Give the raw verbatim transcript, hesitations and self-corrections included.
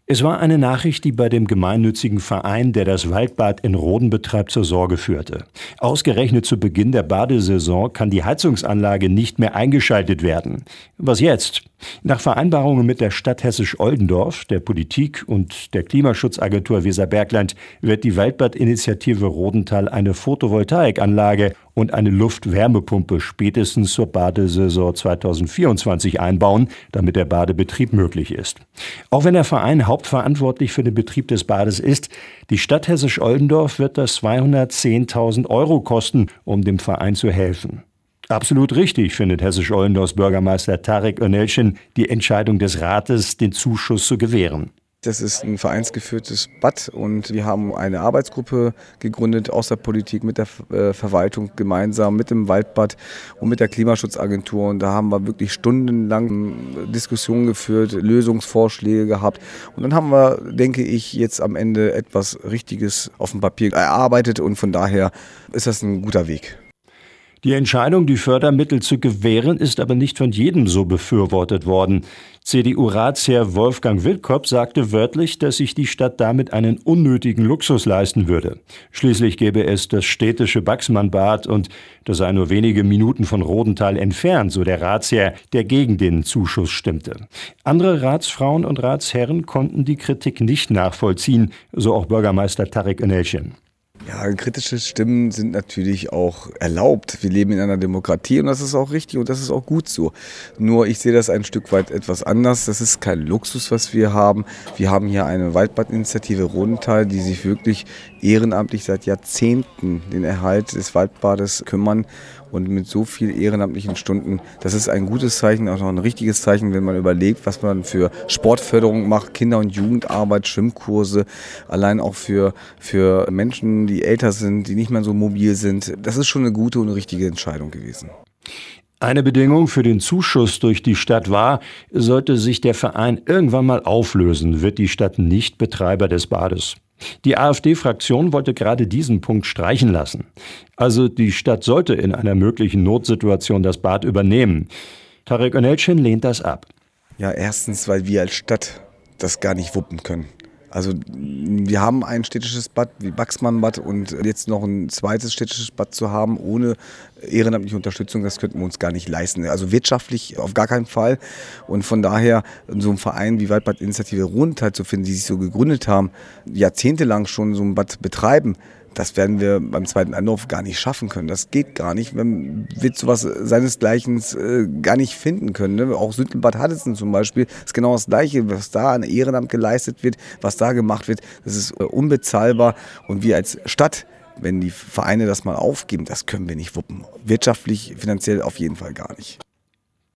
Es war eine Nachricht, die bei dem gemeinnützigen Verein, der das Waldbad in Rhoden betreibt, zur Sorge führte. Ausgerechnet zu Beginn der Badesaison kann die Heizungsanlage nicht mehr eingeschaltet werden. Was jetzt? Nach Vereinbarungen mit der Stadt Hessisch-Oldendorf, der Politik und der Klimaschutzagentur Weserbergland wird die Waldbad-Initiative Rhodental eine Photovoltaikanlage und eine Luftwärmepumpe spätestens zur Badesaison zweitausendvierundzwanzig einbauen, damit der Badebetrieb möglich ist. Auch wenn der Verein hauptverantwortlich für den Betrieb des Bades ist, die Stadt Hessisch-Oldendorf wird das zweihundertzehntausend Euro kosten, um dem Verein zu helfen. Absolut richtig, findet Hessisch-Oldendorfs Bürgermeister Tarek Önelchen die Entscheidung des Rates, den Zuschuss zu gewähren. Das ist ein vereinsgeführtes Bad und wir haben eine Arbeitsgruppe gegründet aus der Politik mit der Verwaltung gemeinsam, mit dem Waldbad und mit der Klimaschutzagentur. Und da haben wir wirklich stundenlang Diskussionen geführt, Lösungsvorschläge gehabt. Und dann haben wir, denke ich, jetzt am Ende etwas Richtiges auf dem Papier erarbeitet und von daher ist das ein guter Weg. Die Entscheidung, die Fördermittel zu gewähren, ist aber nicht von jedem so befürwortet worden. C D U-Ratsherr Wolfgang Willkopp sagte wörtlich, dass sich die Stadt damit einen unnötigen Luxus leisten würde. Schließlich gäbe es das städtische Baxmann-Bad und das sei nur wenige Minuten von Rhodental entfernt, so der Ratsherr, der gegen den Zuschuss stimmte. Andere Ratsfrauen und Ratsherren konnten die Kritik nicht nachvollziehen, so auch Bürgermeister Tarek Önelchen. Ja, kritische Stimmen sind natürlich auch erlaubt. Wir leben in einer Demokratie und das ist auch richtig und das ist auch gut so. Nur ich sehe das ein Stück weit etwas anders. Das ist kein Luxus, was wir haben. Wir haben hier eine Waldbadinitiative Rhodental, die sich wirklich ehrenamtlich seit Jahrzehnten den Erhalt des Waldbades kümmern und mit so viel ehrenamtlichen Stunden. Das ist ein gutes Zeichen, auch noch ein richtiges Zeichen, wenn man überlegt, was man für Sportförderung macht, Kinder- und Jugendarbeit, Schwimmkurse, allein auch für, für Menschen, die älter sind, die nicht mehr so mobil sind. Das ist schon eine gute und richtige Entscheidung gewesen. Eine Bedingung für den Zuschuss durch die Stadt war, sollte sich der Verein irgendwann mal auflösen, wird die Stadt nicht Betreiber des Bades. Die AfD-Fraktion wollte gerade diesen Punkt streichen lassen. Also die Stadt sollte in einer möglichen Notsituation das Bad übernehmen. Tarek Önelchen lehnt das ab. Ja, erstens, weil wir als Stadt das gar nicht wuppen können. Also wir haben ein städtisches Bad wie Baxmann-Bad und jetzt noch ein zweites städtisches Bad zu haben ohne ehrenamtliche Unterstützung, das könnten wir uns gar nicht leisten. Also wirtschaftlich auf gar keinen Fall. Und von daher so ein Verein wie Waldbad-Initiative Rhodental zu finden, die sich so gegründet haben, jahrzehntelang schon so ein Bad betreiben, das werden wir beim zweiten Anlauf gar nicht schaffen können. Das geht gar nicht. Man wird sowas seinesgleichen äh, gar nicht finden können. Ne? Auch Süntelbad Haddesen zum Beispiel ist genau das Gleiche. Was da an Ehrenamt geleistet wird, was da gemacht wird, das ist äh, unbezahlbar. Und wir als Stadt, wenn die Vereine das mal aufgeben, das können wir nicht wuppen. Wirtschaftlich, finanziell auf jeden Fall gar nicht.